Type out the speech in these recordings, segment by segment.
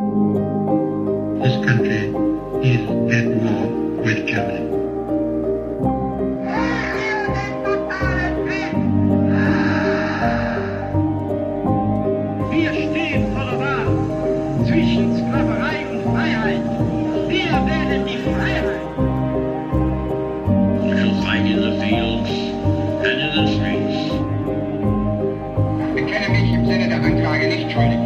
This country is at war with Germany. Wir stehen vor der Wahl zwischen Sklaverei und Freiheit. Wir wählen die Freiheit. We shall fight in the fields and in the streets. Ich bekenne mich im Sinne der Anklage nicht schuldig.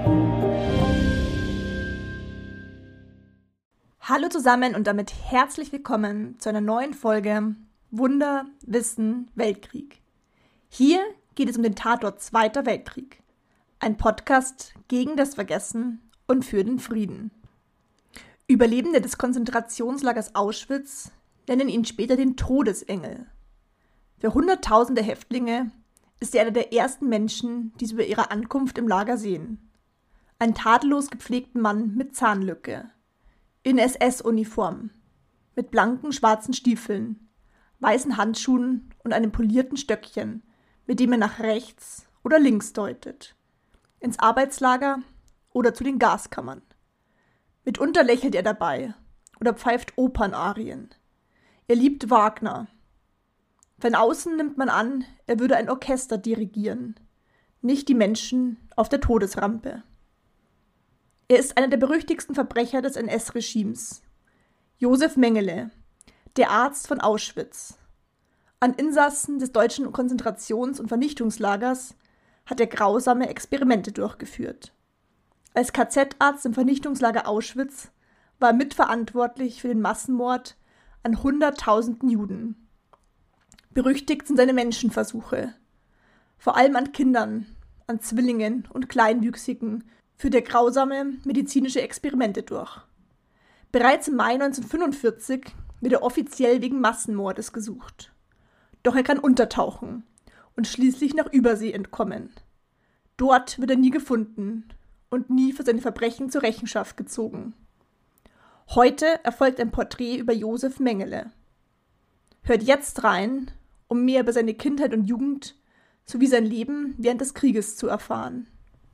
Hallo zusammen und damit herzlich willkommen zu einer neuen Folge Wunder, Wissen, Weltkrieg. Hier geht es um den Tatort Zweiter Weltkrieg. Ein Podcast gegen das Vergessen und für den Frieden. Überlebende des Konzentrationslagers Auschwitz nennen ihn später den Todesengel. Für Hunderttausende Häftlinge ist er einer der ersten Menschen, die sie bei ihrer Ankunft im Lager sehen. Ein tadellos gepflegten Mann mit Zahnlücke. In SS-Uniform, mit blanken schwarzen Stiefeln, weißen Handschuhen und einem polierten Stöckchen, mit dem er nach rechts oder links deutet, ins Arbeitslager oder zu den Gaskammern. Mitunter lächelt er dabei oder pfeift Opernarien. Er liebt Wagner. Von außen nimmt man an, er würde ein Orchester dirigieren, nicht die Menschen auf der Todesrampe. Er ist einer der berüchtigsten Verbrecher des NS-Regimes. Josef Mengele, der Arzt von Auschwitz. An Insassen des deutschen Konzentrations- und Vernichtungslagers hat er grausame Experimente durchgeführt. Als KZ-Arzt im Vernichtungslager Auschwitz war er mitverantwortlich für den Massenmord an Hunderttausenden Juden. Berüchtigt sind seine Menschenversuche. Vor allem an Kindern, an Zwillingen und Kleinwüchsigen führt er grausame medizinische Experimente durch. Bereits im Mai 1945 wird er offiziell wegen Massenmordes gesucht. Doch er kann untertauchen und schließlich nach Übersee entkommen. Dort wird er nie gefunden und nie für seine Verbrechen zur Rechenschaft gezogen. Heute erfolgt ein Porträt über Josef Mengele. Hört jetzt rein, um mehr über seine Kindheit und Jugend sowie sein Leben während des Krieges zu erfahren.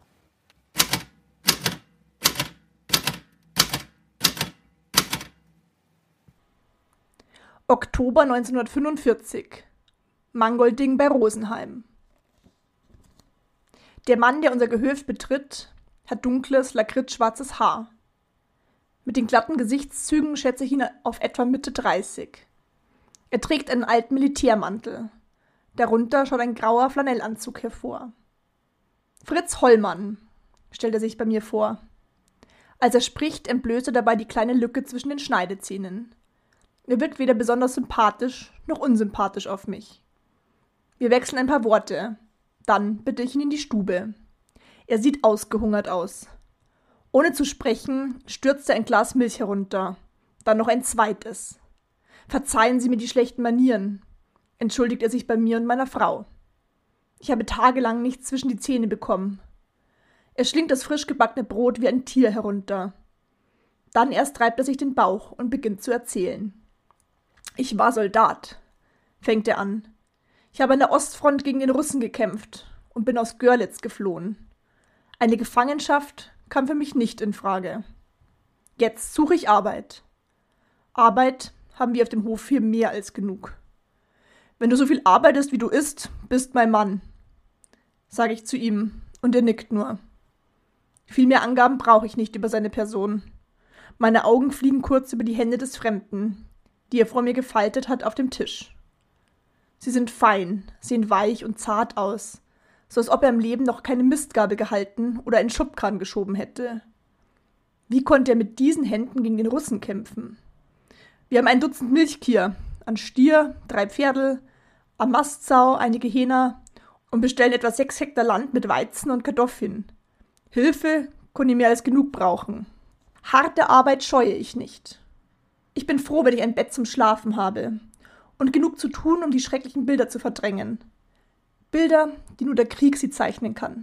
Oktober 1945. Mangolding bei Rosenheim. Der Mann, der unser Gehöft betritt, hat dunkles, lakritzschwarzes Haar. Mit den glatten Gesichtszügen schätze ich ihn auf etwa Mitte 30. Er trägt einen alten Militärmantel. Darunter schaut ein grauer Flanellanzug hervor. Fritz Hollmann, stellt er sich bei mir vor. Als er spricht, entblößt er dabei die kleine Lücke zwischen den Schneidezähnen. Er wirkt weder besonders sympathisch noch unsympathisch auf mich. Wir wechseln ein paar Worte. Dann bitte ich ihn in die Stube. Er sieht ausgehungert aus. Ohne zu sprechen, stürzt er ein Glas Milch herunter. Dann noch ein zweites. Verzeihen Sie mir die schlechten Manieren, entschuldigt er sich bei mir und meiner Frau. Ich habe tagelang nichts zwischen die Zähne bekommen. Er schlingt das frisch gebackene Brot wie ein Tier herunter. Dann erst reibt er sich den Bauch und beginnt zu erzählen. Ich war Soldat, fängt er an. Ich habe an der Ostfront gegen den Russen gekämpft und bin aus Görlitz geflohen. Eine Gefangenschaft kam für mich nicht in Frage. Jetzt suche ich Arbeit. Arbeit haben wir auf dem Hof hier mehr als genug. Wenn du so viel arbeitest, wie du isst, bist mein Mann, sage ich zu ihm, und er nickt nur. Viel mehr Angaben brauche ich nicht über seine Person. Meine Augen fliegen kurz über die Hände des Fremden, die er vor mir gefaltet hat, auf dem Tisch. Sie sind fein, sehen weich und zart aus, so als ob er im Leben noch keine Mistgabel gehalten oder einen Schubkarren geschoben hätte. Wie konnte er mit diesen Händen gegen den Russen kämpfen? Wir haben ein Dutzend Milchkühe, an Stier, 3 Pferdl, am Mastsau, einige Hähner und bestellen etwa 6 Hektar Land mit Weizen und Kartoffeln. Hilfe konnte ich mehr als genug brauchen. Harte Arbeit scheue ich nicht. Ich bin froh, wenn ich ein Bett zum Schlafen habe und genug zu tun, um die schrecklichen Bilder zu verdrängen. Bilder, die nur der Krieg sie zeichnen kann.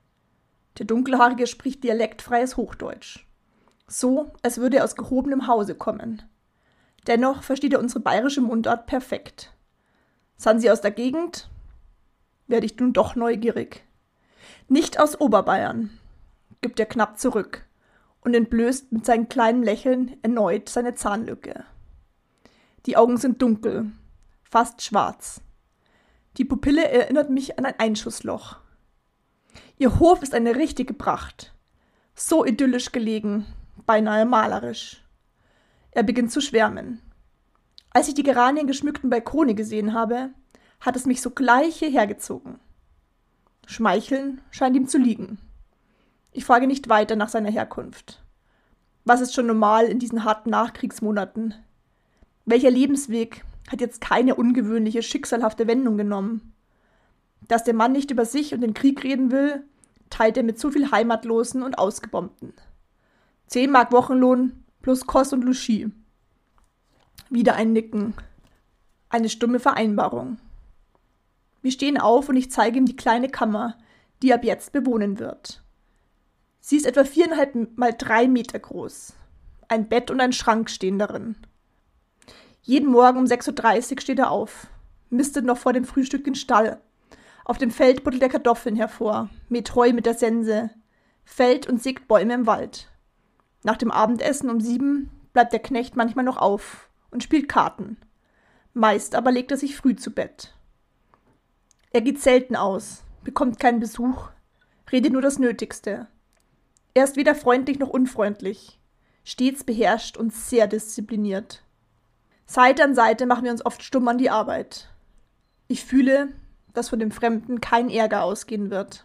Der Dunkelhaarige spricht dialektfreies Hochdeutsch. So, als würde er aus gehobenem Hause kommen. Dennoch versteht er unsere bayerische Mundart perfekt. Sind Sie aus der Gegend? Werde ich nun doch neugierig. Nicht aus Oberbayern, gibt er knapp zurück und entblößt mit seinem kleinen Lächeln erneut seine Zahnlücke. Die Augen sind dunkel, fast schwarz. Die Pupille erinnert mich an ein Einschussloch. Ihr Hof ist eine richtige Pracht. So idyllisch gelegen, beinahe malerisch. Er beginnt zu schwärmen. Als ich die geraniengeschmückten Balkone gesehen habe, hat es mich sogleich hierher gezogen. Schmeicheln scheint ihm zu liegen. Ich frage nicht weiter nach seiner Herkunft. Was ist schon normal in diesen harten Nachkriegsmonaten? Welcher Lebensweg hat jetzt keine ungewöhnliche, schicksalhafte Wendung genommen? Dass der Mann nicht über sich und den Krieg reden will, teilt er mit so viel Heimatlosen und Ausgebombten. 10 Mark Wochenlohn plus Kost und Logis. Wieder ein Nicken. Eine stumme Vereinbarung. Wir stehen auf und ich zeige ihm die kleine Kammer, die er ab jetzt bewohnen wird. Sie ist etwa 4,5 mal 3 Meter groß. Ein Bett und ein Schrank stehen darin. Jeden Morgen um 6:30 Uhr steht er auf, mistet noch vor dem Frühstück den Stall. Auf dem Feld buddelt er Kartoffeln hervor, mäht Heu mit der Sense, fällt und sägt Bäume im Wald. Nach dem Abendessen um 7 bleibt der Knecht manchmal noch auf und spielt Karten. Meist aber legt er sich früh zu Bett. Er geht selten aus, bekommt keinen Besuch, redet nur das Nötigste. Er ist weder freundlich noch unfreundlich, stets beherrscht und sehr diszipliniert. Seite an Seite machen wir uns oft stumm an die Arbeit. Ich fühle, dass von dem Fremden kein Ärger ausgehen wird.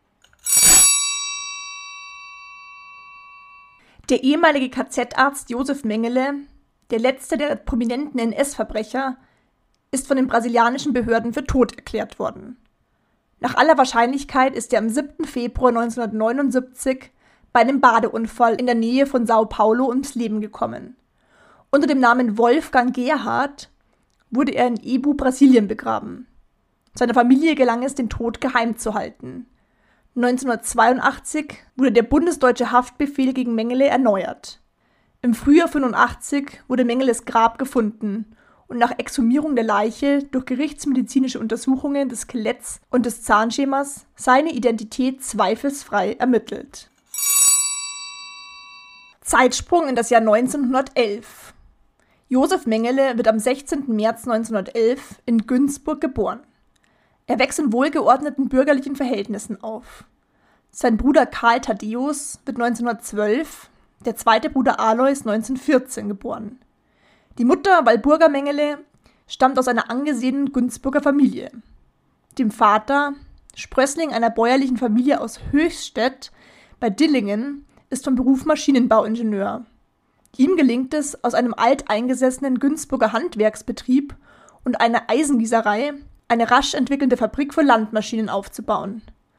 Der ehemalige KZ-Arzt Josef Mengele, der letzte der prominenten NS-Verbrecher, ist von den brasilianischen Behörden für tot erklärt worden. Nach aller Wahrscheinlichkeit ist er am 7. Februar 1979 bei einem Badeunfall in der Nähe von Sao Paulo ums Leben gekommen. Unter dem Namen Wolfgang Gerhard wurde er in Ebu, Brasilien begraben. Seiner Familie gelang es, den Tod geheim zu halten. 1982 wurde der bundesdeutsche Haftbefehl gegen Mengele erneuert. Im Frühjahr 1985 wurde Mengeles Grab gefunden und nach Exhumierung der Leiche durch gerichtsmedizinische Untersuchungen des Skeletts und des Zahnschemas seine Identität zweifelsfrei ermittelt. Zeitsprung in das Jahr 1911. Josef Mengele wird am 16. März 1911 in Günzburg geboren. Er wächst in wohlgeordneten bürgerlichen Verhältnissen auf. Sein Bruder Karl Thaddäus wird 1912, der zweite Bruder Alois 1914 geboren. Die Mutter Walburga Mengele stammt aus einer angesehenen Günzburger Familie. Dem Vater, Sprössling einer bäuerlichen Familie aus Höchstädt bei Dillingen, ist von Beruf Maschinenbauingenieur. Ihm gelingt es, aus einem alteingesessenen Günzburger Handwerksbetrieb und einer Eisengießerei eine rasch entwickelnde Fabrik für Landmaschinen aufzubauen.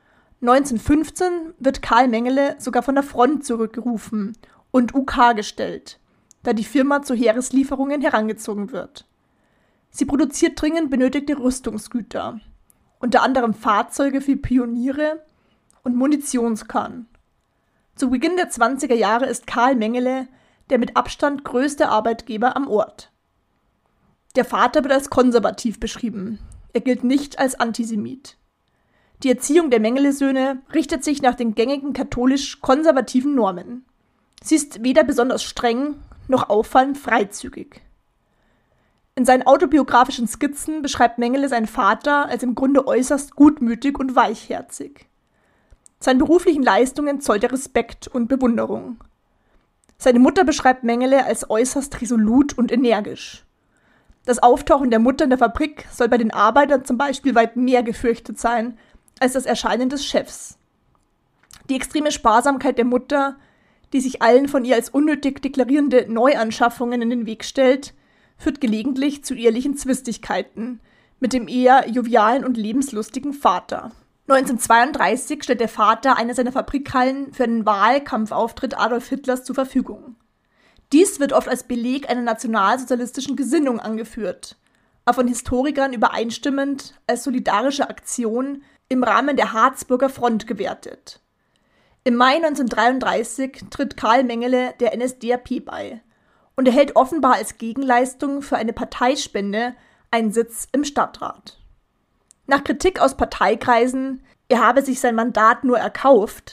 1915 wird Karl Mengele sogar von der Front zurückgerufen und UK gestellt, da die Firma zu Heereslieferungen herangezogen wird. Sie produziert dringend benötigte Rüstungsgüter, unter anderem Fahrzeuge für Pioniere und Munitionskahn. Zu Beginn der 20er Jahre ist Karl Mengele der mit Abstand größte Arbeitgeber am Ort. Der Vater wird als konservativ beschrieben. Er gilt nicht als Antisemit. Die Erziehung der Mengele-Söhne richtet sich nach den gängigen katholisch-konservativen Normen. Sie ist weder besonders streng noch auffallend freizügig. In seinen autobiografischen Skizzen beschreibt Mengele seinen Vater als im Grunde äußerst gutmütig und weichherzig. Seinen beruflichen Leistungen zollt er Respekt und Bewunderung. Seine Mutter beschreibt Mengele als äußerst resolut und energisch. Das Auftauchen der Mutter in der Fabrik soll bei den Arbeitern zum Beispiel weit mehr gefürchtet sein als das Erscheinen des Chefs. Die extreme Sparsamkeit der Mutter, die sich allen von ihr als unnötig deklarierende Neuanschaffungen in den Weg stellt, führt gelegentlich zu ehelichen Zwistigkeiten mit dem eher jovialen und lebenslustigen Vater. 1932 stellt der Vater eine seiner Fabrikhallen für einen Wahlkampfauftritt Adolf Hitlers zur Verfügung. Dies wird oft als Beleg einer nationalsozialistischen Gesinnung angeführt, aber von Historikern übereinstimmend als solidarische Aktion im Rahmen der Harzburger Front gewertet. Im Mai 1933 tritt Karl Mengele der NSDAP bei und erhält offenbar als Gegenleistung für eine Parteispende einen Sitz im Stadtrat. Nach Kritik aus Parteikreisen, er habe sich sein Mandat nur erkauft,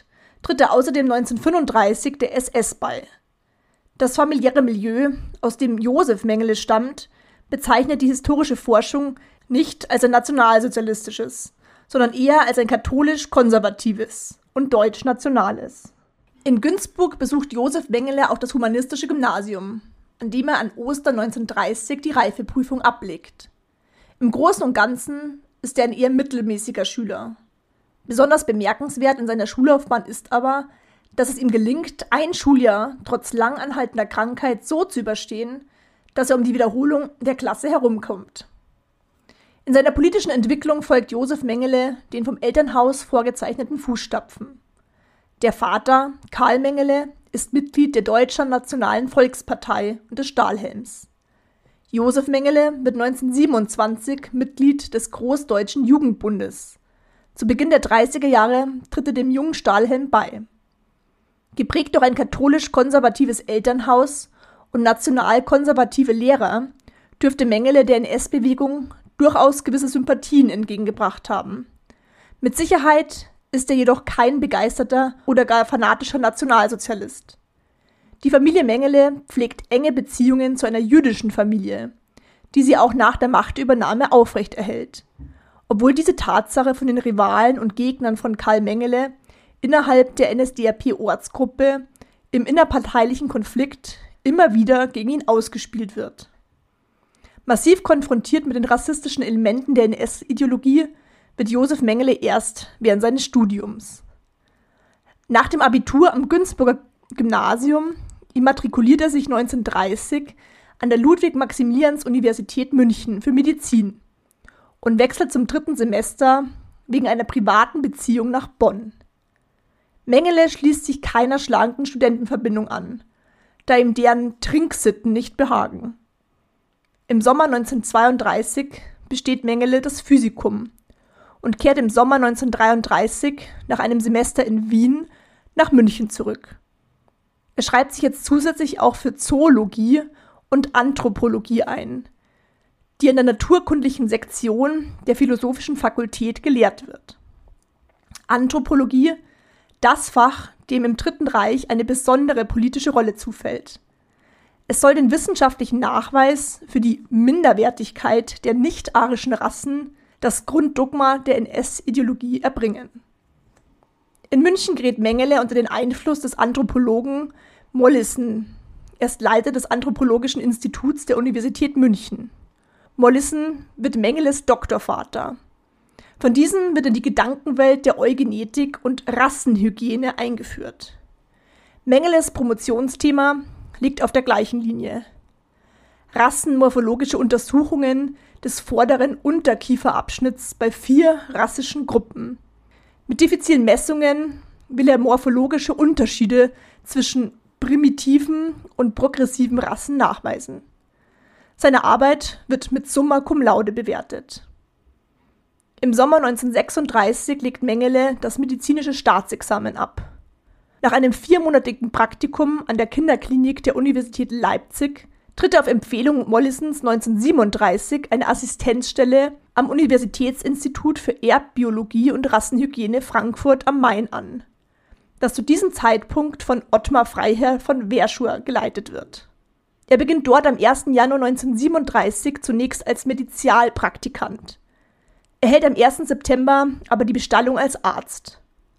tritt er außerdem 1935 der SS bei. Das familiäre Milieu, aus dem Josef Mengele stammt, bezeichnet die historische Forschung nicht als ein nationalsozialistisches, sondern eher als ein katholisch-konservatives und deutsch-nationales. In Günzburg besucht Josef Mengele auch das humanistische Gymnasium, an dem er an Ostern 1930 die Reifeprüfung ablegt. Im Großen und Ganzen ist er ein eher mittelmäßiger Schüler. Besonders bemerkenswert in seiner Schullaufbahn ist aber, dass es ihm gelingt, ein Schuljahr trotz lang anhaltender Krankheit so zu überstehen, dass er um die Wiederholung der Klasse herumkommt. In seiner politischen Entwicklung folgt Josef Mengele den vom Elternhaus vorgezeichneten Fußstapfen. Der Vater, Karl Mengele, ist Mitglied der Deutschen Nationalen Volkspartei und des Stahlhelms. Josef Mengele wird 1927 Mitglied des Großdeutschen Jugendbundes. Zu Beginn der 30er Jahre tritt er dem Jungen Stahlhelm bei. Geprägt durch ein katholisch-konservatives Elternhaus und national-konservative Lehrer dürfte Mengele der NS-Bewegung durchaus gewisse Sympathien entgegengebracht haben. Mit Sicherheit ist er jedoch kein begeisterter oder gar fanatischer Nationalsozialist. Die Familie Mengele pflegt enge Beziehungen zu einer jüdischen Familie, die sie auch nach der Machtübernahme aufrechterhält, obwohl diese Tatsache von den Rivalen und Gegnern von Karl Mengele innerhalb der NSDAP-Ortsgruppe im innerparteilichen Konflikt immer wieder gegen ihn ausgespielt wird. Massiv konfrontiert mit den rassistischen Elementen der NS-Ideologie wird Josef Mengele erst während seines Studiums. Nach dem Abitur am Günzburger Gymnasium immatrikuliert er sich 1930 an der Ludwig-Maximilians-Universität München für Medizin und wechselt zum 3. Semester wegen einer privaten Beziehung nach Bonn. Mengele schließt sich keiner schlanken Studentenverbindung an, da ihm deren Trinksitten nicht behagen. Im Sommer 1932 besteht Mengele das Physikum und kehrt im Sommer 1933 nach einem Semester in Wien nach München zurück. Er schreibt sich jetzt zusätzlich auch für Zoologie und Anthropologie ein, die in der naturkundlichen Sektion der Philosophischen Fakultät gelehrt wird. Anthropologie, das Fach, dem im Dritten Reich eine besondere politische Rolle zufällt. Es soll den wissenschaftlichen Nachweis für die Minderwertigkeit der nicht-arischen Rassen, das Grunddogma der NS-Ideologie, erbringen. In München gerät Mengele unter den Einfluss des Anthropologen Mollison. Er ist Leiter des Anthropologischen Instituts der Universität München. Mollison wird Mengeles Doktorvater. Von diesem wird in die Gedankenwelt der Eugenetik und Rassenhygiene eingeführt. Mengeles Promotionsthema liegt auf der gleichen Linie. Rassenmorphologische Untersuchungen des vorderen Unterkieferabschnitts bei 4 rassischen Gruppen. Mit diffizilen Messungen will er morphologische Unterschiede zwischen primitiven und progressiven Rassen nachweisen. Seine Arbeit wird mit Summa cum laude bewertet. Im Sommer 1936 legt Mengele das medizinische Staatsexamen ab. Nach einem 4-monatigen Praktikum an der Kinderklinik der Universität Leipzig tritt er auf Empfehlung Mollisons 1937 eine Assistenzstelle am Universitätsinstitut für Erbbiologie und Rassenhygiene Frankfurt am Main an, das zu diesem Zeitpunkt von Ottmar Freiherr von Verschuer geleitet wird. Er beginnt dort am 1. Januar 1937 zunächst als Medizinalpraktikant, erhält am 1. September aber die Bestallung als Arzt.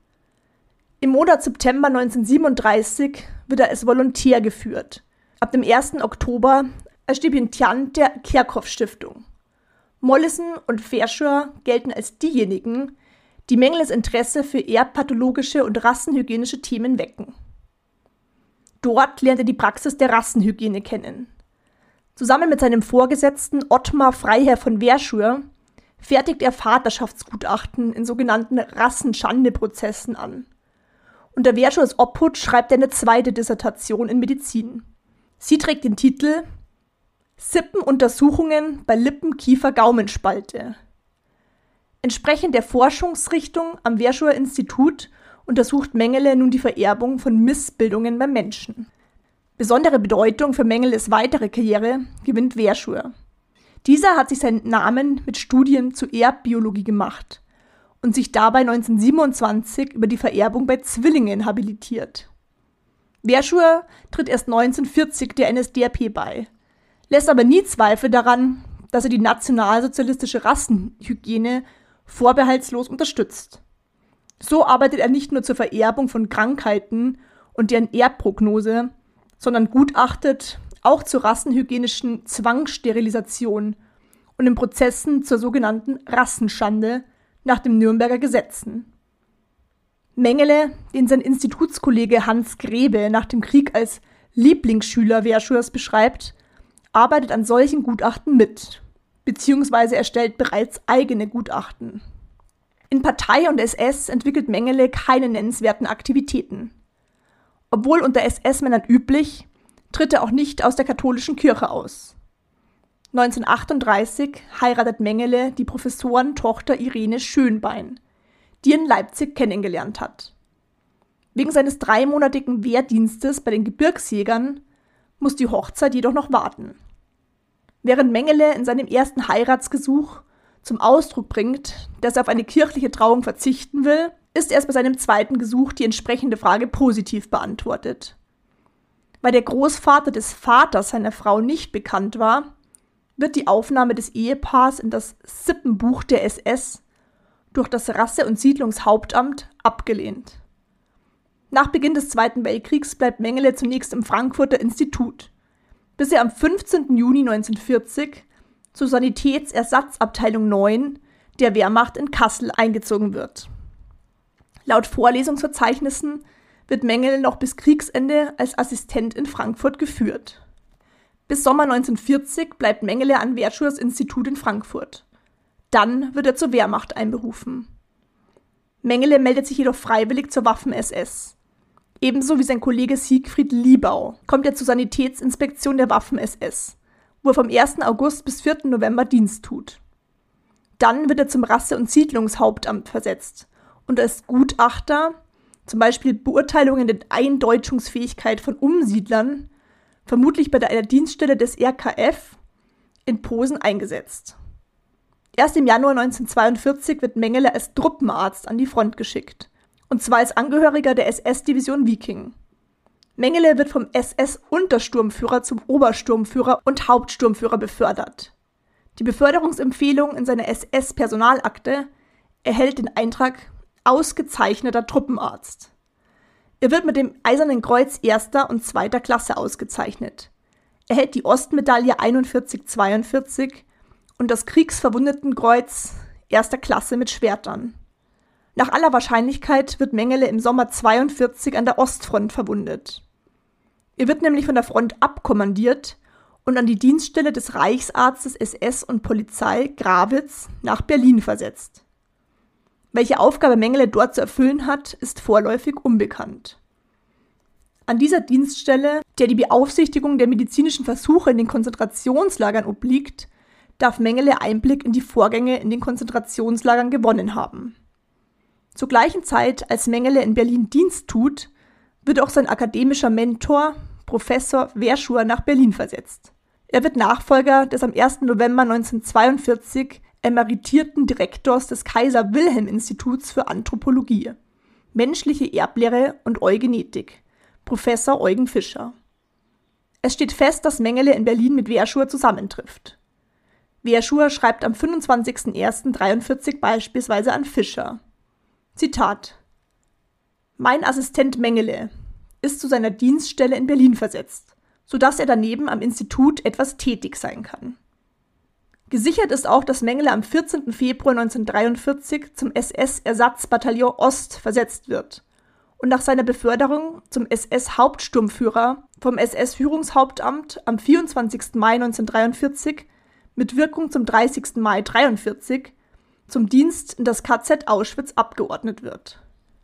Im Monat September 1937 wird er als Volontär geführt, ab dem 1. Oktober als Stipendiant der Kerckhoff-Stiftung. Mollison und Verschuer gelten als diejenigen, die Mengeles Interesse für erbpathologische und rassenhygienische Themen wecken. Dort lernt er die Praxis der Rassenhygiene kennen. Zusammen mit seinem Vorgesetzten Ottmar Freiherr von Verschuer fertigt er Vaterschaftsgutachten in sogenannten Rassenschande-Prozessen an. Unter Verschuers Obhut schreibt er eine zweite Dissertation in Medizin. Sie trägt den Titel Sippenuntersuchungen bei Lippen-Kiefer-Gaumenspalte. Entsprechend der Forschungsrichtung am Verschuer-Institut untersucht Mengele nun die Vererbung von Missbildungen beim Menschen. Besondere Bedeutung für Mengeles weitere Karriere gewinnt Verschuer. Dieser hat sich seinen Namen mit Studien zur Erbbiologie gemacht und sich dabei 1927 über die Vererbung bei Zwillingen habilitiert. Verschuer tritt erst 1940 der NSDAP bei, lässt aber nie Zweifel daran, dass er die nationalsozialistische Rassenhygiene vorbehaltslos unterstützt. So arbeitet er nicht nur zur Vererbung von Krankheiten und deren Erbprognose, sondern gutachtet auch zur rassenhygienischen Zwangssterilisation und in Prozessen zur sogenannten Rassenschande nach den Nürnberger Gesetzen. Mengele, den sein Institutskollege Hans Grebe nach dem Krieg als Lieblingsschüler Verschuers beschreibt, arbeitet an solchen Gutachten mit, beziehungsweise erstellt bereits eigene Gutachten. In Partei und SS entwickelt Mengele keine nennenswerten Aktivitäten. Obwohl unter SS-Männern üblich, tritt er auch nicht aus der katholischen Kirche aus. 1938 heiratet Mengele die Professorentochter Irene Schönbein, die er in Leipzig kennengelernt hat. Wegen seines 3-monatigen Wehrdienstes bei den Gebirgsjägern muss die Hochzeit jedoch noch warten. Während Mengele in seinem ersten Heiratsgesuch zum Ausdruck bringt, dass er auf eine kirchliche Trauung verzichten will, ist erst bei seinem zweiten Gesuch die entsprechende Frage positiv beantwortet. Weil der Großvater des Vaters seiner Frau nicht bekannt war, wird die Aufnahme des Ehepaars in das Sippenbuch der SS durch das Rasse- und Siedlungshauptamt abgelehnt. Nach Beginn des Zweiten Weltkriegs bleibt Mengele zunächst im Frankfurter Institut, bis er am 15. Juni 1940 zur Sanitätsersatzabteilung 9 der Wehrmacht in Kassel eingezogen wird. Laut Vorlesungsverzeichnissen wird Mengele noch bis Kriegsende als Assistent in Frankfurt geführt. Bis Sommer 1940 bleibt Mengele an Verschuers Institut in Frankfurt. Dann wird er zur Wehrmacht einberufen. Mengele meldet sich jedoch freiwillig zur Waffen-SS. Ebenso wie sein Kollege Siegfried Liebau kommt er zur Sanitätsinspektion der Waffen-SS, wo er vom 1. August bis 4. November Dienst tut. Dann wird er zum Rasse- und Siedlungshauptamt versetzt und als Gutachter, zum Beispiel Beurteilungen der Eindeutschungsfähigkeit von Umsiedlern, vermutlich bei einer Dienststelle des RKF, in Posen eingesetzt. Erst im Januar 1942 wird Mengele als Truppenarzt an die Front geschickt, und zwar als Angehöriger der SS-Division Viking. Mengele wird vom SS-Untersturmführer zum Obersturmführer und Hauptsturmführer befördert. Die Beförderungsempfehlung in seiner SS-Personalakte erhält den Eintrag ausgezeichneter Truppenarzt. Er wird mit dem Eisernen Kreuz 1. und 2. Klasse ausgezeichnet, erhält die Ostmedaille 41-42 und das Kriegsverwundetenkreuz 1. Klasse mit Schwertern. Nach aller Wahrscheinlichkeit wird Mengele im Sommer 42 an der Ostfront verwundet. Er wird nämlich von der Front abkommandiert und an die Dienststelle des Reichsarztes SS und Polizei Grawitz nach Berlin versetzt. Welche Aufgabe Mengele dort zu erfüllen hat, ist vorläufig unbekannt. An dieser Dienststelle, der die Beaufsichtigung der medizinischen Versuche in den Konzentrationslagern obliegt, darf Mengele Einblick in die Vorgänge in den Konzentrationslagern gewonnen haben. Zur gleichen Zeit, als Mengele in Berlin Dienst tut, wird auch sein akademischer Mentor, Professor Verschuer, nach Berlin versetzt. Er wird Nachfolger des am 1. November 1942 emeritierten Direktors des Kaiser-Wilhelm-Instituts für Anthropologie, menschliche Erblehre und Eugenetik, Professor Eugen Fischer. Es steht fest, dass Mengele in Berlin mit Verschuer zusammentrifft. Verschuer schreibt am 25.01.1943 beispielsweise an Fischer, Zitat: Mein Assistent Mengele ist zu seiner Dienststelle in Berlin versetzt, sodass er daneben am Institut etwas tätig sein kann. Gesichert ist auch, dass Mengele am 14. Februar 1943 zum SS-Ersatzbataillon Ost versetzt wird und nach seiner Beförderung zum SS-Hauptsturmführer vom SS-Führungshauptamt am 24. Mai 1943 mit Wirkung zum 30. Mai 1943 zum Dienst in das KZ Auschwitz abgeordnet wird.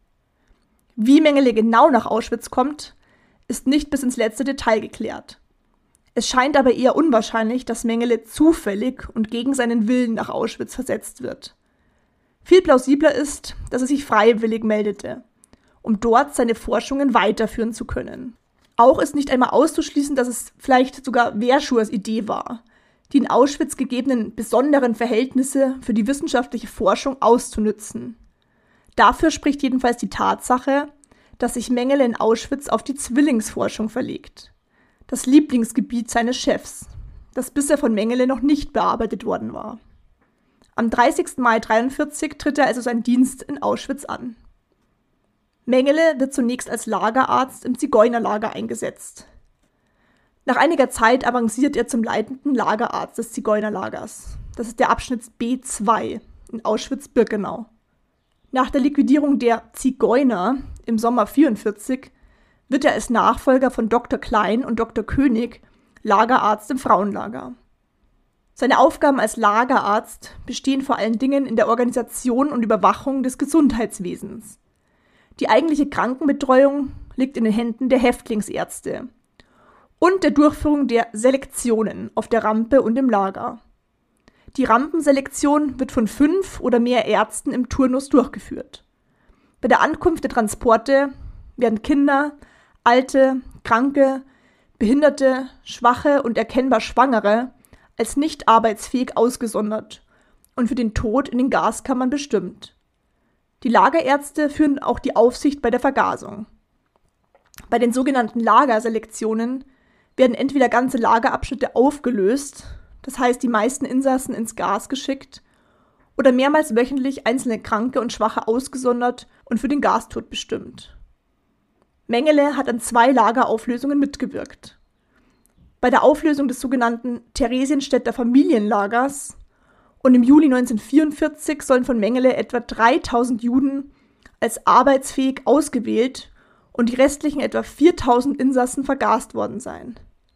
Wie Mengele genau nach Auschwitz kommt, ist nicht bis ins letzte Detail geklärt. Es scheint aber eher unwahrscheinlich, dass Mengele zufällig und gegen seinen Willen nach Auschwitz versetzt wird. Viel plausibler ist, dass er sich freiwillig meldete, um dort seine Forschungen weiterführen zu können. Auch ist nicht einmal auszuschließen, dass es vielleicht sogar Verschuers Idee war, die in Auschwitz gegebenen besonderen Verhältnisse für die wissenschaftliche Forschung auszunützen. Dafür spricht jedenfalls die Tatsache, dass sich Mengele in Auschwitz auf die Zwillingsforschung verlegt, das Lieblingsgebiet seines Chefs, das bisher von Mengele noch nicht bearbeitet worden war. Am 30. Mai 1943 tritt er also seinen Dienst in Auschwitz an. Mengele wird zunächst als Lagerarzt im Zigeunerlager eingesetzt. Nach einiger Zeit avanciert er zum leitenden Lagerarzt des Zigeunerlagers. Das ist der Abschnitt B2 in Auschwitz-Birkenau. Nach der Liquidierung der Zigeuner im Sommer 1944 wird er als Nachfolger von Dr. Klein und Dr. König Lagerarzt im Frauenlager. Seine Aufgaben als Lagerarzt bestehen vor allen Dingen in der Organisation und Überwachung des Gesundheitswesens. Die eigentliche Krankenbetreuung liegt in den Händen der Häftlingsärzte und der Durchführung der Selektionen auf der Rampe und im Lager. Die Rampenselektion wird von 5 oder mehr Ärzten im Turnus durchgeführt. Bei der Ankunft der Transporte werden Kinder, Alte, Kranke, Behinderte, Schwache und erkennbar Schwangere als nicht arbeitsfähig ausgesondert und für den Tod in den Gaskammern bestimmt. Die Lagerärzte führen auch die Aufsicht bei der Vergasung. Bei den sogenannten Lagerselektionen werden entweder ganze Lagerabschnitte aufgelöst, das heißt die meisten Insassen ins Gas geschickt, oder mehrmals wöchentlich einzelne Kranke und Schwache ausgesondert und für den Gastod bestimmt. Mengele hat an 2 Lagerauflösungen mitgewirkt. Bei der Auflösung des sogenannten Theresienstädter Familienlagers und im Juli 1944 sollen von Mengele etwa 3000 Juden als arbeitsfähig ausgewählt und die restlichen etwa 4000 Insassen vergast worden sein.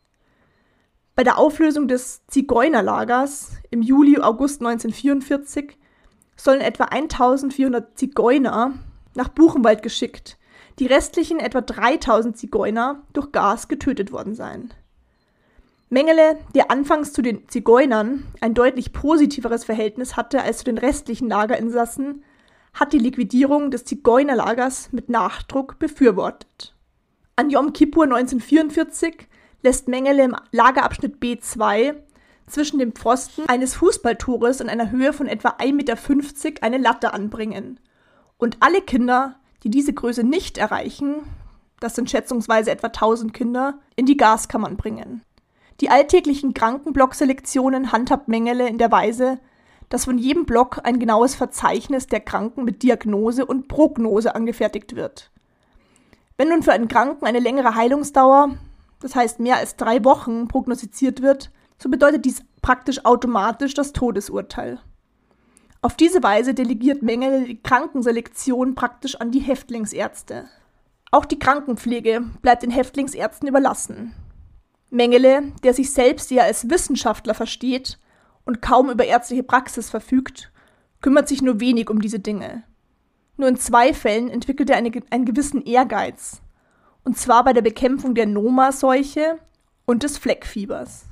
Bei der Auflösung des Zigeunerlagers im Juli-August 1944 sollen etwa 1400 Zigeuner nach Buchenwald geschickt, die restlichen etwa 3000 Zigeuner durch Gas getötet worden sein. Mengele, der anfangs zu den Zigeunern ein deutlich positiveres Verhältnis hatte als zu den restlichen Lagerinsassen, hat die Liquidierung des Zigeunerlagers mit Nachdruck befürwortet. An Jom Kippur 1944 lässt Mengele im Lagerabschnitt B2 zwischen dem Pfosten eines Fußballtores in einer Höhe von etwa 1,50 Meter eine Latte anbringen und alle Kinder, die diese Größe nicht erreichen, das sind schätzungsweise etwa 1000 Kinder, in die Gaskammern bringen. Die alltäglichen Krankenblockselektionen handhabt Mengele in der Weise, dass von jedem Block ein genaues Verzeichnis der Kranken mit Diagnose und Prognose angefertigt wird. Wenn nun für einen Kranken eine längere Heilungsdauer, das heißt mehr als 3 Wochen, prognostiziert wird, so bedeutet dies praktisch automatisch das Todesurteil. Auf diese Weise delegiert Mengele die Krankenselektion praktisch an die Häftlingsärzte. Auch die Krankenpflege bleibt den Häftlingsärzten überlassen. Mengele, der sich selbst eher als Wissenschaftler versteht und kaum über ärztliche Praxis verfügt, kümmert sich nur wenig um diese Dinge. Nur in 2 Fällen entwickelt er einen gewissen Ehrgeiz, und zwar bei der Bekämpfung der Noma-Seuche und des Fleckfiebers.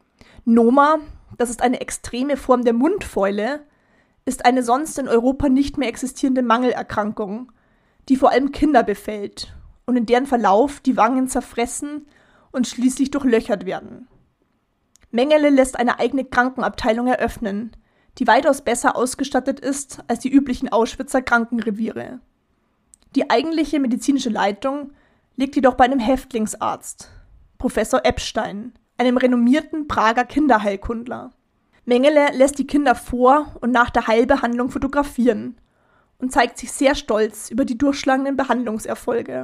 Noma, das ist eine extreme Form der Mundfäule, ist eine sonst in Europa nicht mehr existierende Mangelerkrankung, die vor allem Kinder befällt und in deren Verlauf die Wangen zerfressen und schließlich durchlöchert werden. Mengele lässt eine eigene Krankenabteilung eröffnen, die weitaus besser ausgestattet ist als die üblichen Auschwitzer Krankenreviere. Die eigentliche medizinische Leitung liegt jedoch bei einem Häftlingsarzt, Professor Epstein, einem renommierten Prager Kinderheilkundler. Mengele lässt die Kinder vor und nach der Heilbehandlung fotografieren und zeigt sich sehr stolz über die durchschlagenden Behandlungserfolge.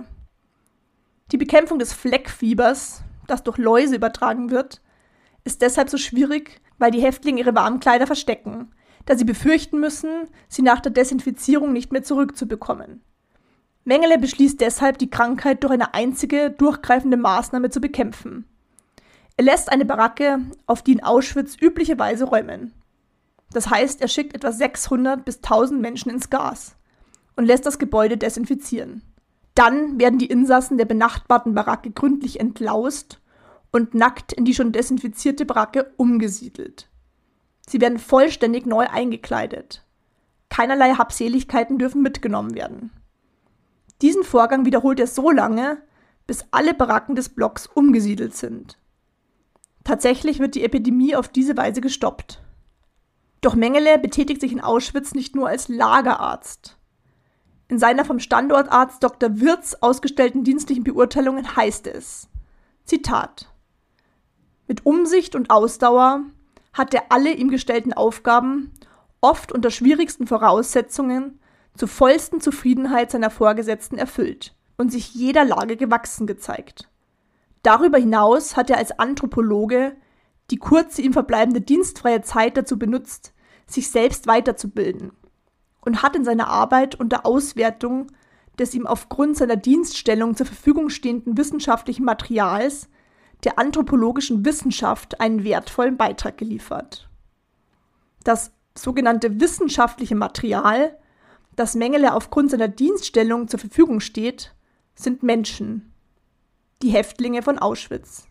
Die Bekämpfung des Fleckfiebers, das durch Läuse übertragen wird, ist deshalb so schwierig, weil die Häftlinge ihre Warmkleider verstecken, da sie befürchten müssen, sie nach der Desinfizierung nicht mehr zurückzubekommen. Mengele beschließt deshalb, die Krankheit durch eine einzige, durchgreifende Maßnahme zu bekämpfen. Er lässt eine Baracke auf die in Auschwitz üblicherweise räumen. Das heißt, er schickt etwa 600 bis 1000 Menschen ins Gas und lässt das Gebäude desinfizieren. Dann werden die Insassen der benachbarten Baracke gründlich entlaust und nackt in die schon desinfizierte Baracke umgesiedelt. Sie werden vollständig neu eingekleidet. Keinerlei Habseligkeiten dürfen mitgenommen werden. Diesen Vorgang wiederholt er so lange, bis alle Baracken des Blocks umgesiedelt sind. Tatsächlich wird die Epidemie auf diese Weise gestoppt. Doch Mengele betätigt sich in Auschwitz nicht nur als Lagerarzt. In seiner vom Standortarzt Dr. Wirz ausgestellten dienstlichen Beurteilungen heißt es, Zitat: Mit Umsicht und Ausdauer hat er alle ihm gestellten Aufgaben, oft unter schwierigsten Voraussetzungen, zur vollsten Zufriedenheit seiner Vorgesetzten erfüllt und sich jeder Lage gewachsen gezeigt. Darüber hinaus hat er als Anthropologe die kurze ihm verbleibende dienstfreie Zeit dazu benutzt, sich selbst weiterzubilden und hat in seiner Arbeit unter Auswertung des ihm aufgrund seiner Dienststellung zur Verfügung stehenden wissenschaftlichen Materials der anthropologischen Wissenschaft einen wertvollen Beitrag geliefert. Das sogenannte wissenschaftliche Material, das Mengele aufgrund seiner Dienststellung zur Verfügung steht, sind Menschen, die Häftlinge von Auschwitz.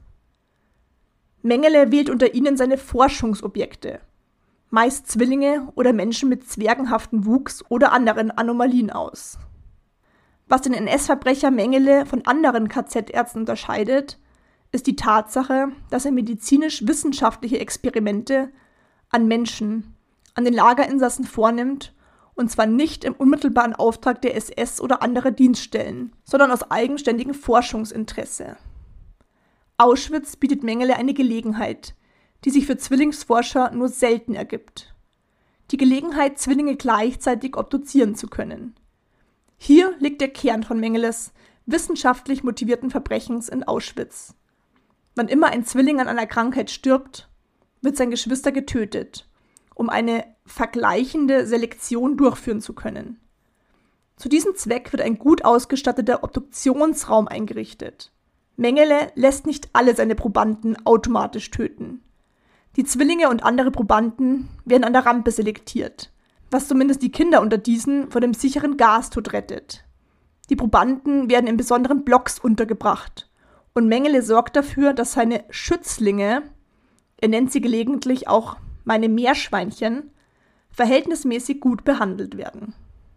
Mengele wählt unter ihnen seine Forschungsobjekte, meist Zwillinge oder Menschen mit zwergenhaftem Wuchs oder anderen Anomalien aus. Was den NS-Verbrecher Mengele von anderen KZ-Ärzten unterscheidet, ist die Tatsache, dass er medizinisch-wissenschaftliche Experimente an Menschen, an den Lagerinsassen vornimmt, und zwar nicht im unmittelbaren Auftrag der SS oder anderer Dienststellen, sondern aus eigenständigem Forschungsinteresse. Auschwitz bietet Mengele eine Gelegenheit, die sich für Zwillingsforscher nur selten ergibt. Die Gelegenheit, Zwillinge gleichzeitig obduzieren zu können. Hier liegt der Kern von Mengeles wissenschaftlich motivierten Verbrechens in Auschwitz. Wann immer ein Zwilling an einer Krankheit stirbt, wird sein Geschwister getötet, um eine vergleichende Selektion durchführen zu können. Zu diesem Zweck wird ein gut ausgestatteter Obduktionsraum eingerichtet. Mengele lässt nicht alle seine Probanden automatisch töten. Die Zwillinge und andere Probanden werden an der Rampe selektiert, was zumindest die Kinder unter diesen vor dem sicheren Gastod rettet. Die Probanden werden in besonderen Blocks untergebracht und Mengele sorgt dafür, dass seine Schützlinge, er nennt sie gelegentlich auch meine Meerschweinchen, verhältnismäßig gut behandelt werden.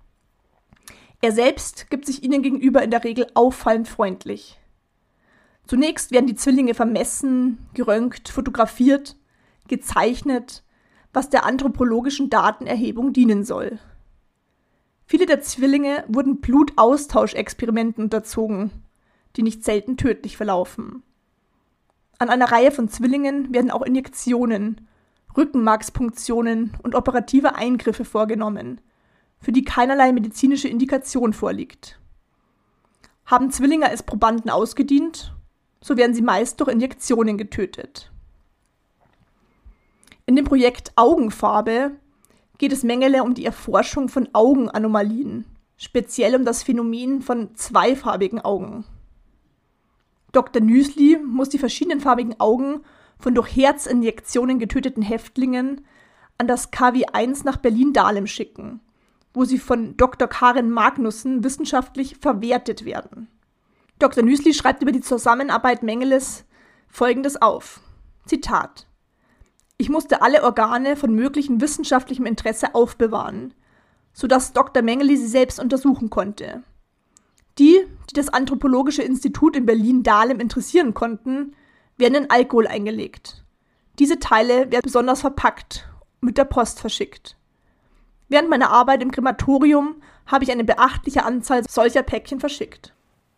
Er selbst gibt sich ihnen gegenüber in der Regel auffallend freundlich. Zunächst werden die Zwillinge vermessen, geröntgt, fotografiert, gezeichnet, was der anthropologischen Datenerhebung dienen soll. Viele der Zwillinge wurden Blutaustauschexperimenten unterzogen, die nicht selten tödlich verlaufen. An einer Reihe von Zwillingen werden auch Injektionen, Rückenmarkspunktionen und operative Eingriffe vorgenommen, für die keinerlei medizinische Indikation vorliegt. Haben Zwillinge als Probanden ausgedient, so werden sie meist durch Injektionen getötet. In dem Projekt Augenfarbe geht es Mengele um die Erforschung von Augenanomalien, speziell um das Phänomen von zweifarbigen Augen. Dr. Nüßli muss die verschiedenfarbigen Augen von durch Herzinjektionen getöteten Häftlingen an das KW1 nach Berlin-Dahlem schicken, wo sie von Dr. Karin Magnussen wissenschaftlich verwertet werden. Dr. Nüßli schreibt über die Zusammenarbeit Mengeles Folgendes auf. Zitat: Ich musste alle Organe von möglichem wissenschaftlichem Interesse aufbewahren, sodass Dr. Mengele sie selbst untersuchen konnte. Die das Anthropologische Institut in Berlin-Dahlem interessieren konnten, werden in Alkohol eingelegt. Diese Teile werden besonders verpackt und mit der Post verschickt. Während meiner Arbeit im Krematorium habe ich eine beachtliche Anzahl solcher Päckchen verschickt.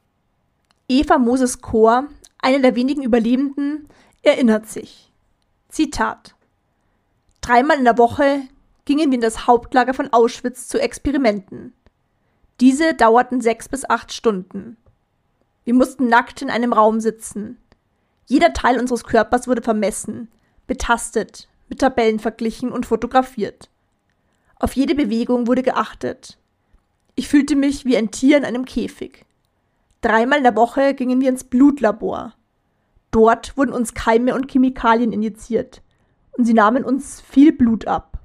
Eva Moses-Kohr, eine der wenigen Überlebenden, erinnert sich. Zitat: 3-mal in der Woche gingen wir in das Hauptlager von Auschwitz zu Experimenten. Diese dauerten 6 bis 8 Stunden. Wir mussten nackt in einem Raum sitzen. Jeder Teil unseres Körpers wurde vermessen, betastet, mit Tabellen verglichen und fotografiert. Auf jede Bewegung wurde geachtet. Ich fühlte mich wie ein Tier in einem Käfig. 3-mal in der Woche gingen wir ins Blutlabor. Dort wurden uns Keime und Chemikalien injiziert und sie nahmen uns viel Blut ab.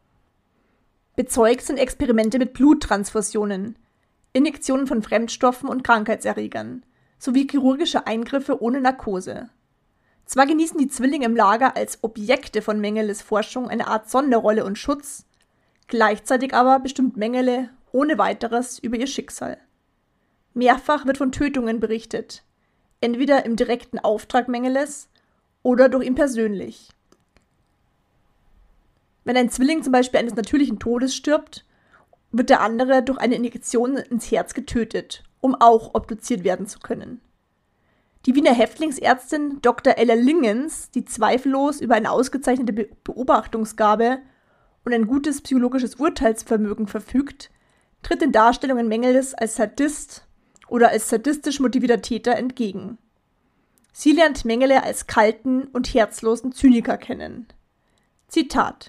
Bezeugt sind Experimente mit Bluttransfusionen, Injektionen von Fremdstoffen und Krankheitserregern sowie chirurgische Eingriffe ohne Narkose. Zwar genießen die Zwillinge im Lager als Objekte von Mengeles Forschung eine Art Sonderrolle und Schutz, gleichzeitig aber bestimmt Mengele ohne weiteres über ihr Schicksal. Mehrfach wird von Tötungen berichtet, entweder im direkten Auftrag Mengeles oder durch ihn persönlich. Wenn ein Zwilling zum Beispiel eines natürlichen Todes stirbt wird der andere durch eine Injektion ins Herz getötet, um auch obduziert werden zu können. Die Wiener Häftlingsärztin Dr. Ella Lingens, die zweifellos über eine ausgezeichnete Beobachtungsgabe und ein gutes psychologisches Urteilsvermögen verfügt, tritt den Darstellungen Mengeles als Sadist oder als sadistisch motivierter Täter entgegen. Sie lernt Mengele als kalten und herzlosen Zyniker kennen. Zitat: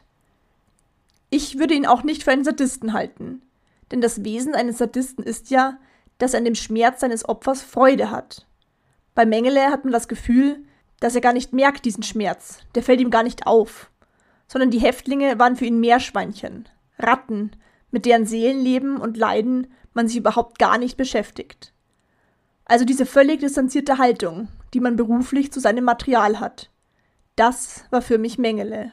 Ich würde ihn auch nicht für einen Sadisten halten, denn das Wesen eines Sadisten ist ja, dass er an dem Schmerz seines Opfers Freude hat. Bei Mengele hat man das Gefühl, dass er gar nicht merkt diesen Schmerz, der fällt ihm gar nicht auf, sondern die Häftlinge waren für ihn Meerschweinchen, Ratten, mit deren Seelenleben und Leiden man sich überhaupt gar nicht beschäftigt. Also diese völlig distanzierte Haltung, die man beruflich zu seinem Material hat. Das war für mich Mengele.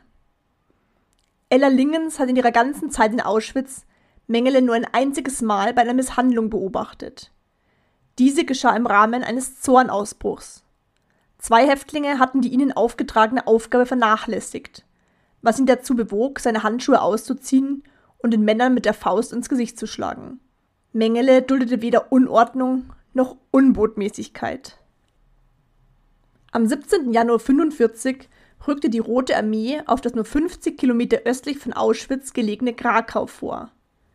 Ella Lingens hat in ihrer ganzen Zeit in Auschwitz Mengele nur ein einziges Mal bei einer Misshandlung beobachtet. Diese geschah im Rahmen eines Zornausbruchs. 2 Häftlinge hatten die ihnen aufgetragene Aufgabe vernachlässigt, was ihn dazu bewog, seine Handschuhe auszuziehen und den Männern mit der Faust ins Gesicht zu schlagen. Mengele duldete weder Unordnung noch Unbotmäßigkeit. Am 17. Januar 1945 rückte die Rote Armee auf das nur 50 Kilometer östlich von Auschwitz gelegene Krakau vor.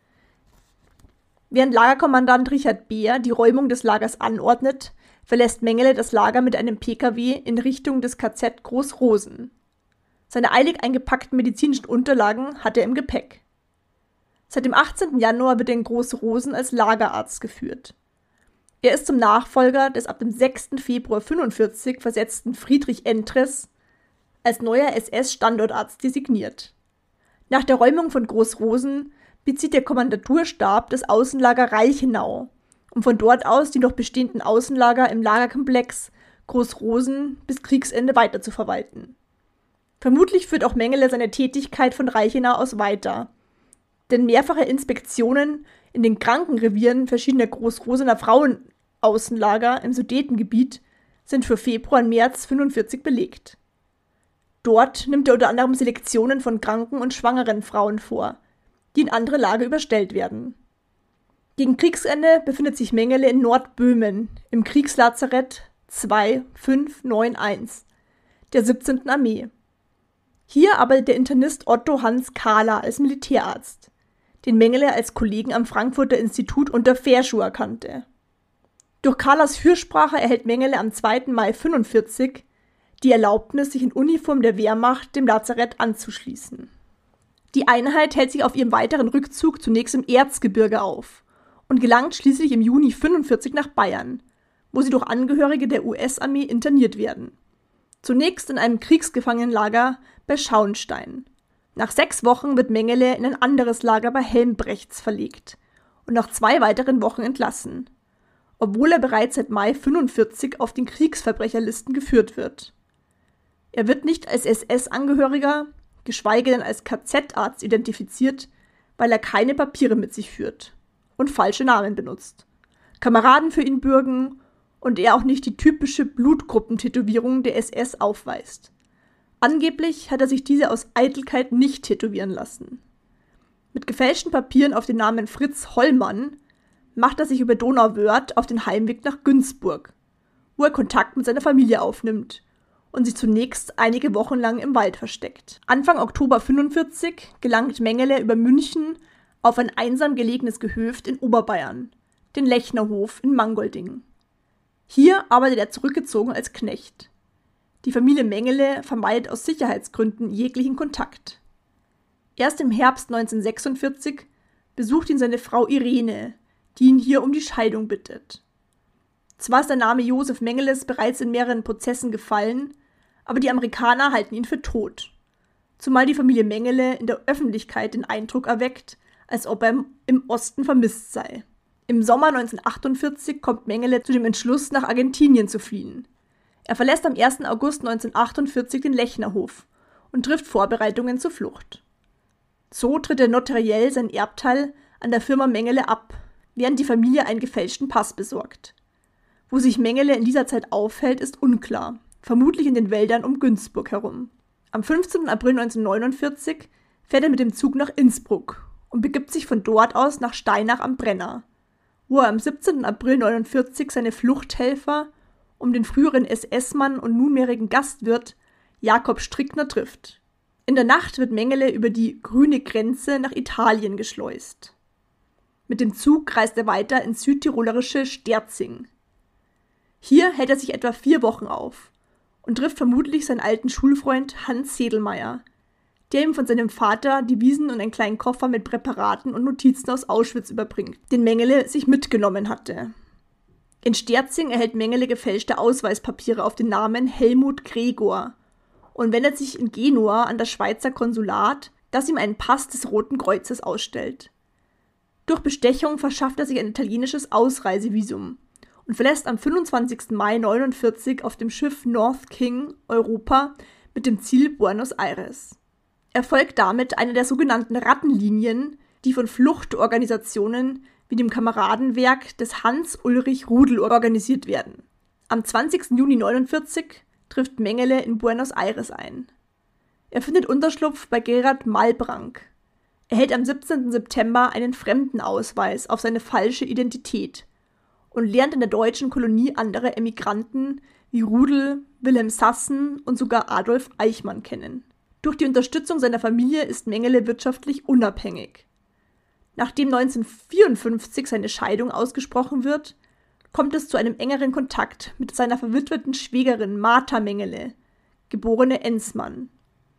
Während Lagerkommandant Richard Beer die Räumung des Lagers anordnet, verlässt Mengele das Lager mit einem PKW in Richtung des KZ Groß-Rosen. Seine eilig eingepackten medizinischen Unterlagen hat er im Gepäck. Seit dem 18. Januar wird er in Groß-Rosen als Lagerarzt geführt. Er ist zum Nachfolger des ab dem 6. Februar 1945 versetzten Friedrich Entres als neuer SS-Standortarzt designiert. Nach der Räumung von Groß-Rosen bezieht der Kommandaturstab das Außenlager Reichenau, um von dort aus die noch bestehenden Außenlager im Lagerkomplex Groß-Rosen bis Kriegsende weiterzuverwalten. Vermutlich führt auch Mengele seine Tätigkeit von Reichenau aus weiter, denn mehrfache Inspektionen in den Krankenrevieren verschiedener Groß-Rosener Frauenaußenlager im Sudetengebiet sind für Februar und März 1945 belegt. Dort nimmt er unter anderem Selektionen von kranken und schwangeren Frauen vor, die in andere Lager überstellt werden. Gegen Kriegsende befindet sich Mengele in Nordböhmen im Kriegslazarett 2591 der 17. Armee. Hier arbeitet der Internist Otto Hans Kahler als Militärarzt, den Mengele als Kollegen am Frankfurter Institut unter Verschuer kannte. Durch Kahlers Fürsprache erhält Mengele am 2. Mai 1945 die Erlaubnis, sich in Uniform der Wehrmacht dem Lazarett anzuschließen. Die Einheit hält sich auf ihrem weiteren Rückzug zunächst im Erzgebirge auf und gelangt schließlich im Juni 1945 nach Bayern, wo sie durch Angehörige der US-Armee interniert werden. Zunächst in einem Kriegsgefangenenlager bei Schauenstein. Nach 6 Wochen wird Mengele in ein anderes Lager bei Helmbrechts verlegt und nach 2 weiteren Wochen entlassen, obwohl er bereits seit Mai 1945 auf den Kriegsverbrecherlisten geführt wird. Er wird nicht als SS-Angehöriger, geschweige denn als KZ-Arzt identifiziert, weil er keine Papiere mit sich führt und falsche Namen benutzt, Kameraden für ihn bürgen und er auch nicht die typische Blutgruppentätowierung der SS aufweist. Angeblich hat er sich diese aus Eitelkeit nicht tätowieren lassen. Mit gefälschten Papieren auf den Namen Fritz Hollmann macht er sich über Donauwörth auf den Heimweg nach Günzburg, wo er Kontakt mit seiner Familie aufnimmt und sich zunächst einige Wochen lang im Wald versteckt. Anfang Oktober 1945 gelangt Mengele über München auf ein einsam gelegenes Gehöft in Oberbayern, den Lechnerhof in Mangolding. Hier arbeitet er zurückgezogen als Knecht. Die Familie Mengele vermeidet aus Sicherheitsgründen jeglichen Kontakt. Erst im Herbst 1946 besucht ihn seine Frau Irene, die ihn hier um die Scheidung bittet. Zwar ist der Name Josef Mengeles bereits in mehreren Prozessen gefallen, aber die Amerikaner halten ihn für tot. Zumal die Familie Mengele in der Öffentlichkeit den Eindruck erweckt, als ob er im Osten vermisst sei. Im Sommer 1948 kommt Mengele zu dem Entschluss, nach Argentinien zu fliehen. Er verlässt am 1. August 1948 den Lechnerhof und trifft Vorbereitungen zur Flucht. So tritt er notariell sein Erbteil an der Firma Mengele ab, während die Familie einen gefälschten Pass besorgt. Wo sich Mengele in dieser Zeit aufhält, ist unklar, vermutlich in den Wäldern um Günzburg herum. Am 15. April 1949 fährt er mit dem Zug nach Innsbruck, und begibt sich von dort aus nach Steinach am Brenner, wo er am 17. April 1949 seine Fluchthelfer um den früheren SS-Mann und nunmehrigen Gastwirt Jakob Strickner trifft. In der Nacht wird Mengele über die grüne Grenze nach Italien geschleust. Mit dem Zug reist er weiter ins südtirolerische Sterzing. Hier hält er sich etwa 4 Wochen auf und trifft vermutlich seinen alten Schulfreund Hans Sedlmayr, der ihm von seinem Vater Devisen und einen kleinen Koffer mit Präparaten und Notizen aus Auschwitz überbringt, den Mengele sich mitgenommen hatte. In Sterzing erhält Mengele gefälschte Ausweispapiere auf den Namen Helmut Gregor und wendet sich in Genua an das Schweizer Konsulat, das ihm einen Pass des Roten Kreuzes ausstellt. Durch Bestechung verschafft er sich ein italienisches Ausreisevisum und verlässt am 25. Mai 1949 auf dem Schiff North King Europa mit dem Ziel Buenos Aires. Er folgt damit einer der sogenannten Rattenlinien, die von Fluchtorganisationen wie dem Kameradenwerk des Hans-Ulrich Rudel organisiert werden. Am 20. Juni 1949 trifft Mengele in Buenos Aires ein. Er findet Unterschlupf bei Gerhard Malbranck, erhält am 17. September einen Fremdenausweis auf seine falsche Identität und lernt in der deutschen Kolonie andere Emigranten wie Rudel, Wilhelm Sassen und sogar Adolf Eichmann kennen. Durch die Unterstützung seiner Familie ist Mengele wirtschaftlich unabhängig. Nachdem 1954 seine Scheidung ausgesprochen wird, kommt es zu einem engeren Kontakt mit seiner verwitweten Schwägerin Martha Mengele, geborene Ensmann.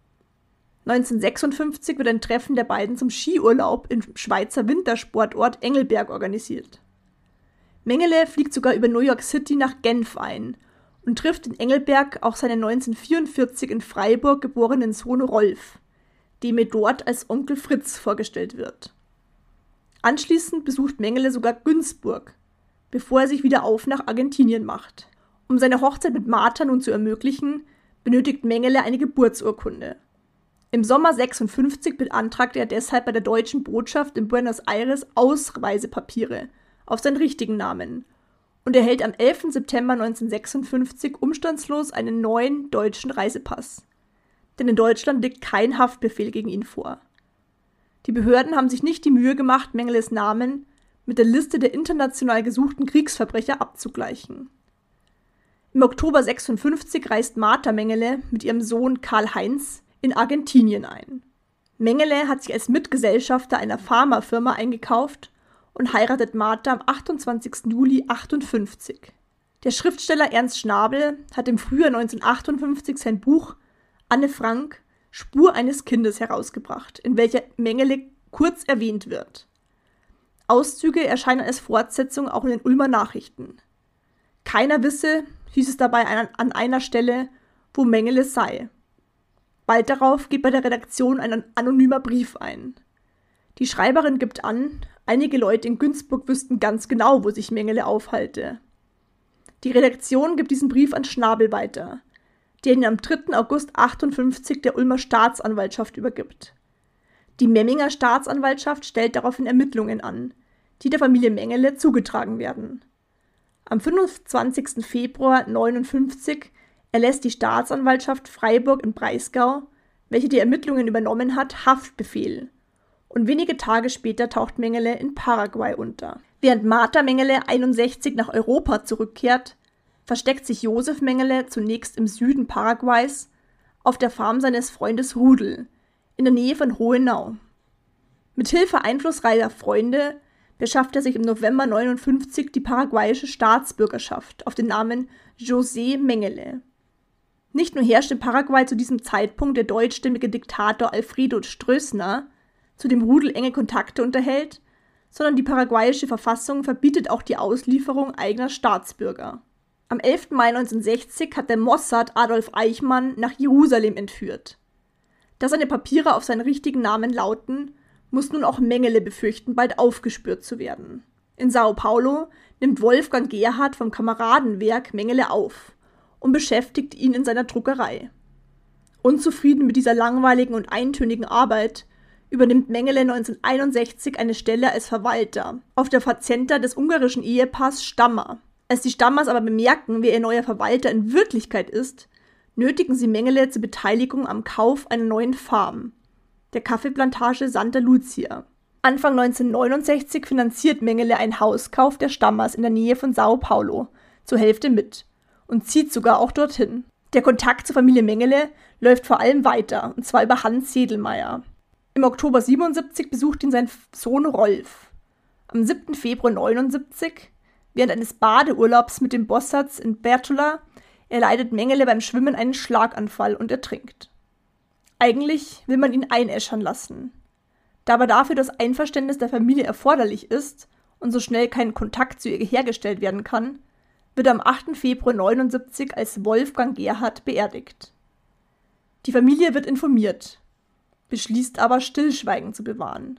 1956 wird ein Treffen der beiden zum Skiurlaub im Schweizer Wintersportort Engelberg organisiert. Mengele fliegt sogar über New York City nach Genf ein und trifft in Engelberg auch seinen 1944 in Freiburg geborenen Sohn Rolf, dem er dort als Onkel Fritz vorgestellt wird. Anschließend besucht Mengele sogar Günzburg, bevor er sich wieder auf nach Argentinien macht. Um seine Hochzeit mit Martha nun zu ermöglichen, benötigt Mengele eine Geburtsurkunde. Im Sommer 1956 beantragte er deshalb bei der deutschen Botschaft in Buenos Aires Ausreisepapiere auf seinen richtigen Namen und erhält am 11. September 1956 umstandslos einen neuen deutschen Reisepass. Denn in Deutschland liegt kein Haftbefehl gegen ihn vor. Die Behörden haben sich nicht die Mühe gemacht, Mengeles Namen mit der Liste der international gesuchten Kriegsverbrecher abzugleichen. Im Oktober 1956 reist Martha Mengele mit ihrem Sohn Karl-Heinz in Argentinien ein. Mengele hat sich als Mitgesellschafter einer Pharmafirma eingekauft und heiratet Martha am 28. Juli 1958. Der Schriftsteller Ernst Schnabel hat im Frühjahr 1958 sein Buch Anne Frank – Spur eines Kindes herausgebracht, in welcher Mengele kurz erwähnt wird. Auszüge erscheinen als Fortsetzung auch in den Ulmer Nachrichten. Keiner wisse, hieß es dabei an einer Stelle, wo Mengele sei. Bald darauf geht bei der Redaktion ein anonymer Brief ein. Die Schreiberin gibt an, einige Leute in Günzburg wüssten ganz genau, wo sich Mengele aufhalte. Die Redaktion gibt diesen Brief an Schnabel weiter, der ihn am 3. August 1958 der Ulmer Staatsanwaltschaft übergibt. Die Memminger Staatsanwaltschaft stellt daraufhin Ermittlungen an, die der Familie Mengele zugetragen werden. Am 25. Februar 1959 erlässt die Staatsanwaltschaft Freiburg im Breisgau, welche die Ermittlungen übernommen hat, Haftbefehl. Und wenige Tage später taucht Mengele in Paraguay unter. Während Martha Mengele 61 nach Europa zurückkehrt, versteckt sich Josef Mengele zunächst im Süden Paraguays auf der Farm seines Freundes Rudel in der Nähe von Hohenau. Mit Hilfe einflussreicher Freunde beschafft er sich im November 1959 die paraguayische Staatsbürgerschaft auf den Namen José Mengele. Nicht nur herrscht in Paraguay zu diesem Zeitpunkt der deutschstämmige Diktator Alfredo Stroessner, zu dem Rudel enge Kontakte unterhält, sondern die paraguayische Verfassung verbietet auch die Auslieferung eigener Staatsbürger. Am 11. Mai 1960 hat der Mossad Adolf Eichmann nach Jerusalem entführt. Da seine Papiere auf seinen richtigen Namen lauten, muss nun auch Mengele befürchten, bald aufgespürt zu werden. In Sao Paulo nimmt Wolfgang Gerhard vom Kameradenwerk Mengele auf und beschäftigt ihn in seiner Druckerei. Unzufrieden mit dieser langweiligen und eintönigen Arbeit übernimmt Mengele 1961 eine Stelle als Verwalter auf der Fazenda des ungarischen Ehepaars Stammer. Als die Stammers aber bemerken, wer ihr neuer Verwalter in Wirklichkeit ist, nötigen sie Mengele zur Beteiligung am Kauf einer neuen Farm, der Kaffeeplantage Santa Lucia. Anfang 1969 finanziert Mengele einen Hauskauf der Stammers in der Nähe von Sao Paulo zur Hälfte mit und zieht sogar auch dorthin. Der Kontakt zur Familie Mengele läuft vor allem weiter, und zwar über Hans Sedlmayr. Im Oktober 1977 besucht ihn sein Sohn Rolf. Am 7. Februar 1979, während eines Badeurlaubs mit dem Bossatz in Bertola, erleidet Mengele beim Schwimmen einen Schlaganfall und ertrinkt. Eigentlich will man ihn einäschern lassen. Da aber dafür das Einverständnis der Familie erforderlich ist und so schnell kein Kontakt zu ihr hergestellt werden kann, wird am 8. Februar 1979 als Wolfgang Gerhard beerdigt. Die Familie wird informiert, beschließt aber, Stillschweigen zu bewahren.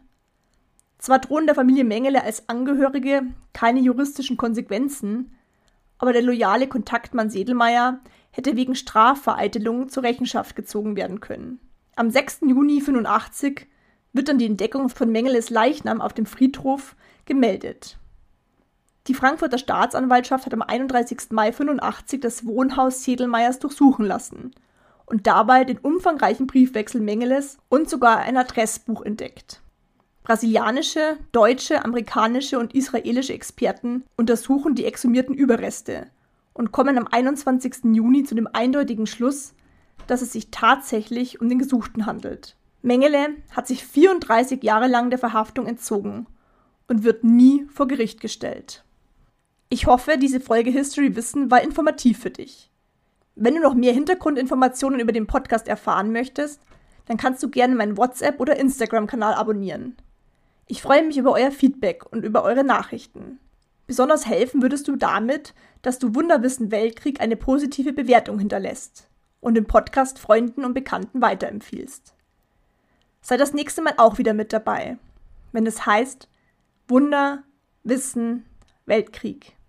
Zwar drohen der Familie Mengele als Angehörige keine juristischen Konsequenzen, aber der loyale Kontaktmann Sedlmayr hätte wegen Strafvereitelung zur Rechenschaft gezogen werden können. Am 6. Juni 1985 wird dann die Entdeckung von Mengeles Leichnam auf dem Friedhof gemeldet. Die Frankfurter Staatsanwaltschaft hat am 31. Mai 1985 das Wohnhaus Sedlmayrs durchsuchen lassen und dabei den umfangreichen Briefwechsel Mengeles und sogar ein Adressbuch entdeckt. Brasilianische, deutsche, amerikanische und israelische Experten untersuchen die exhumierten Überreste und kommen am 21. Juni zu dem eindeutigen Schluss, dass es sich tatsächlich um den Gesuchten handelt. Mengele hat sich 34 Jahre lang der Verhaftung entzogen und wird nie vor Gericht gestellt. Ich hoffe, diese Folge History Wissen war informativ für dich. Wenn du noch mehr Hintergrundinformationen über den Podcast erfahren möchtest, dann kannst du gerne meinen WhatsApp- oder Instagram-Kanal abonnieren. Ich freue mich über euer Feedback und über eure Nachrichten. Besonders helfen würdest du damit, dass du Wunderwissen Weltkrieg eine positive Bewertung hinterlässt und den Podcast Freunden und Bekannten weiterempfiehlst. Sei das nächste Mal auch wieder mit dabei, wenn es heißt Wunder, Wissen, Weltkrieg.